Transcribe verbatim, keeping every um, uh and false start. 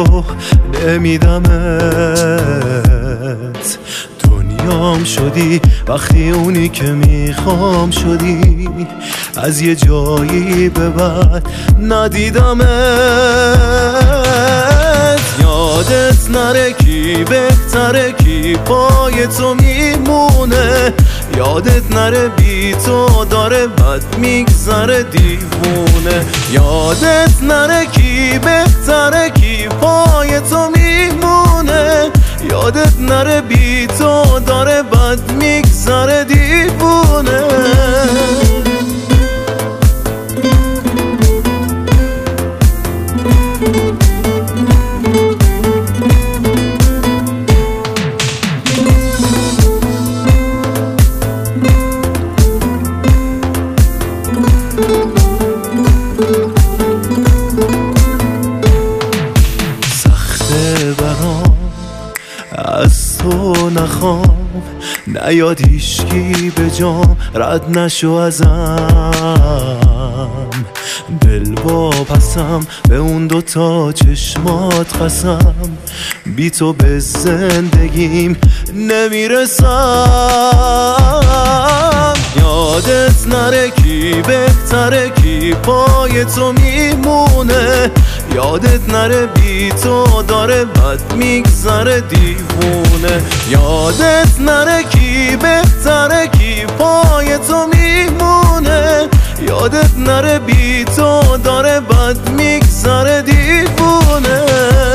تو نمیدمت. دنیام شدی وقتی اونی که میخوام شدی، از یه جایی به بعد ندیدمت. یادت نره کی بهتره کی پای تو میمونه، یادت نره بی تو داره بد میگذره دیوونه. یادت نره کی بهتره کی پای تو میمونه، یادت نره بی تو داره بد میگذره دیوونه. سخته برام از تو نخوام، نیاد هیچکی به جام رد نشو ازم. دل با پسم به اون دوتا چشمات قسم، بی تو به زندگیم نمیرسم. یادت نره کی بهتره کی پای تو میمونه، یادت نره بی تو داره بد میگذره دیوونه. یادت نره کی بهتره کی پای تو میمونه، یادت نره بی تو داره بد میگذره دیوونه.